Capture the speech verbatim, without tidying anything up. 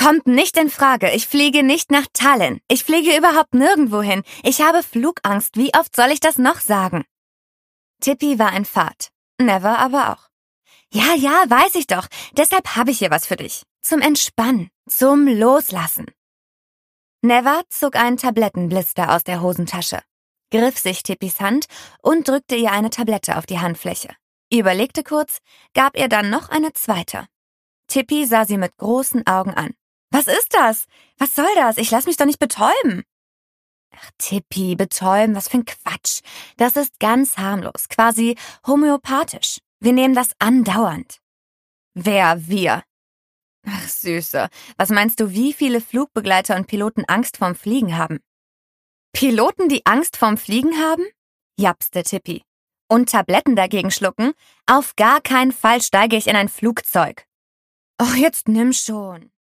Kommt nicht in Frage. Ich fliege nicht nach Tallinn. Ich fliege überhaupt nirgendwo hin. Ich habe Flugangst. Wie oft soll ich das noch sagen? Tippi war in Fahrt. Never aber auch. Ja, ja, weiß ich doch. Deshalb habe ich hier was für dich. Zum Entspannen. Zum Loslassen. Never zog einen Tablettenblister aus der Hosentasche, griff sich Tippis Hand und drückte ihr eine Tablette auf die Handfläche. Überlegte kurz, gab ihr dann noch eine zweite. Tippi sah sie mit großen Augen an. Was ist das? Was soll das? Ich lass mich doch nicht betäuben. Ach, Tippi, betäuben, was für ein Quatsch. Das ist ganz harmlos, quasi homöopathisch. Wir nehmen das andauernd. Wer, wir? Ach, Süße, was meinst du, wie viele Flugbegleiter und Piloten Angst vorm Fliegen haben? Piloten, die Angst vorm Fliegen haben? Japste Tippi. Und Tabletten dagegen schlucken? Auf gar keinen Fall steige ich in ein Flugzeug. Oh, jetzt nimm schon.